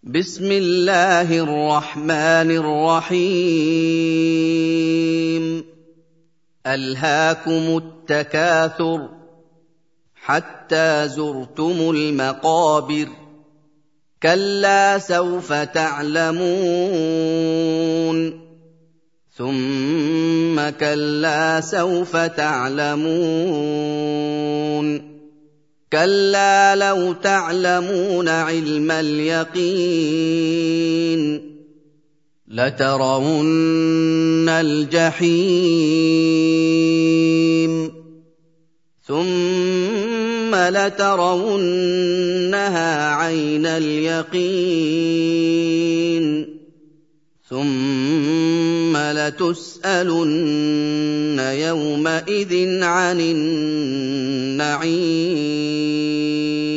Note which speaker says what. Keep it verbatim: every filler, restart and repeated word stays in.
Speaker 1: بسم الله الرحمن الرحيم ألهاكم التكاثر حتى زرتم المقابر كلا سوف تعلمون ثم كلا سوف تعلمون كلا لو تعلمون علم اليقين لترون الجحيم ثم لترونها عين اليقين ثم لتسألن يومئذ عن النعيم